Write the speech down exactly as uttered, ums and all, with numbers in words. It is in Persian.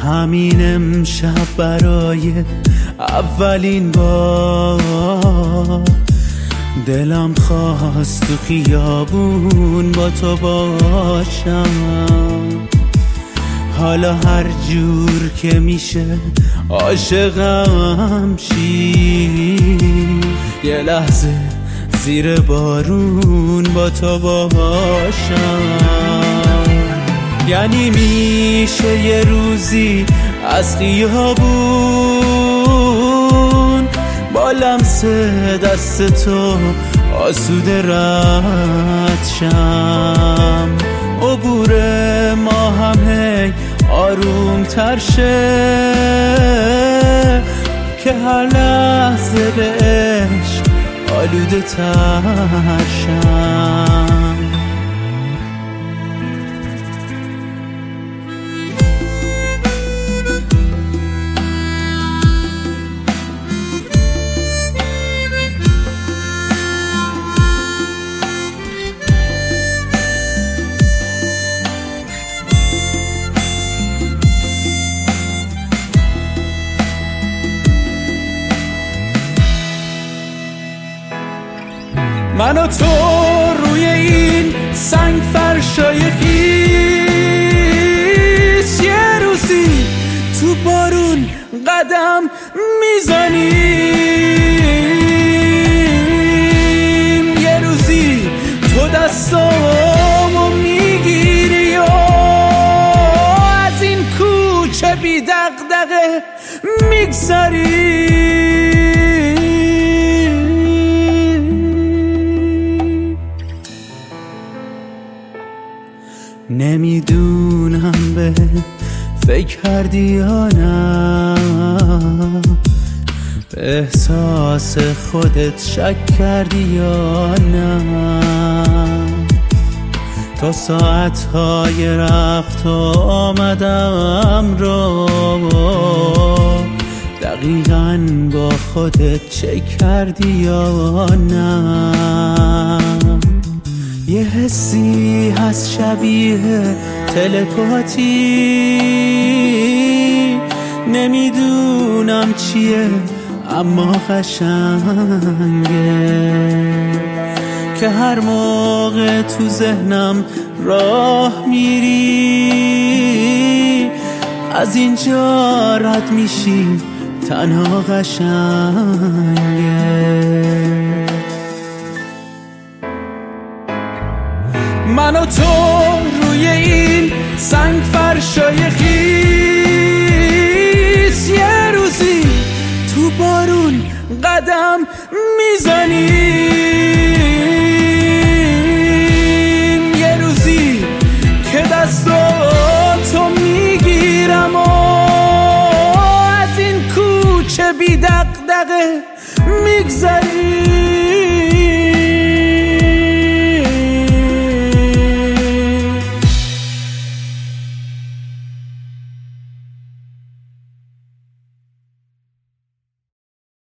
همین امشب برای اولین بار دلم خواست تو خیابون با تو باشم. حالا هر جور که میشه عاشقم شی، یه لحظه زیر بارون با تو باشم. یعنی میشه یه روزی از خیابون با لمس دست تو آسوده رد شم، عبور ما هم هی آروم تر شه که هر لحظه به عشق آلوده تر شم. من و تو روی این سنگ فرشای خیس یه روزی تو بارون قدم میزنیم، یه روزی تو دستامو میگیری و از این کوچه بی دغدغه میگذری. نمیدونم به فکر کردی یا نه، به احساس خودت شک کردی یا نه. تا ساعتهای رفت و آمدم رو دقیقاً با خودت چک کردی یا نه. یه حسی هست شبیه تلپاتی، نمیدونم چیه اما قشنگه که هر موقع تو ذهنم راه میری از اینجا رد میشی تنها قشنگه. من و تو روی این سنگ فرشای خیس یه روزی تو بارون قدم میزنیم، یه روزی که دستاتو میگیرم و از این کوچه بی دغدغه میگذریم.